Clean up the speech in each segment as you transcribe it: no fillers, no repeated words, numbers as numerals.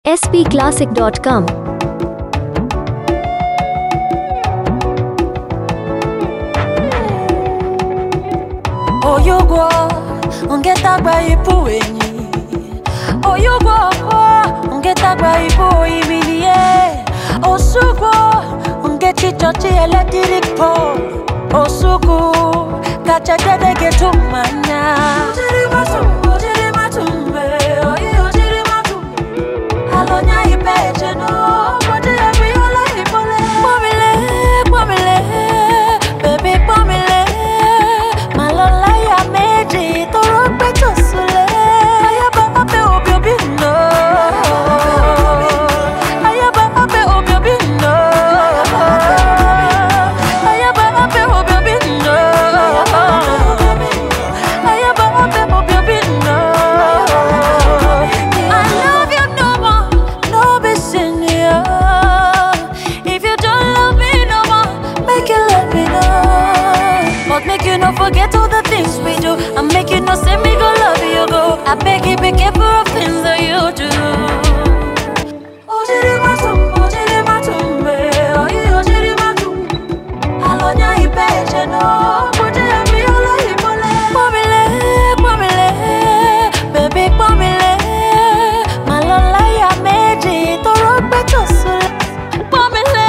spclassic.com. Oyugwo ongetagba ipu enyi. Oyugwo ongetagba ipu imilie. Osugwo ongechichochi electric pole. Osugu kachadede getumanya. Ojiri matumbe, ojiri matumbe. Alonya ipeche no, bote abiola ipole. Pamile, baby pamile. Malola ya meji, toro pecho sule. Ayaba ape obiobino. Ayaba ape obiobino. Ayaba ape obiobino. Ayaba ape obiobino. I love you no more, no be senior. If you don't love me no more, make you let me know. But make you not forget all the things we do. I make you not say me go love you go. I beg you be careful of things that you do. Ojiri matumbe, ojiri matumbe. Alonya ipeche no, bote abiola ipole. Pamile, baby pamile. Malola ya meji, toro pecho sule. Pamile,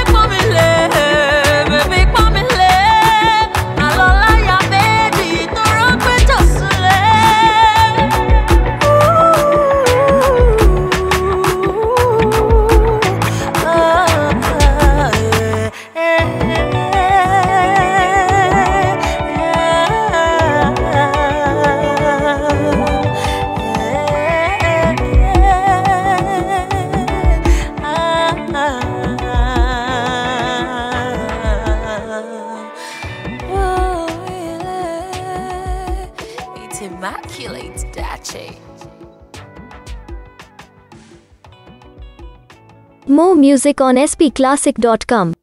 baby pamile. Malola ya meji, toro pecho sule. It's immaculate, Dache. More music on spclassic.com.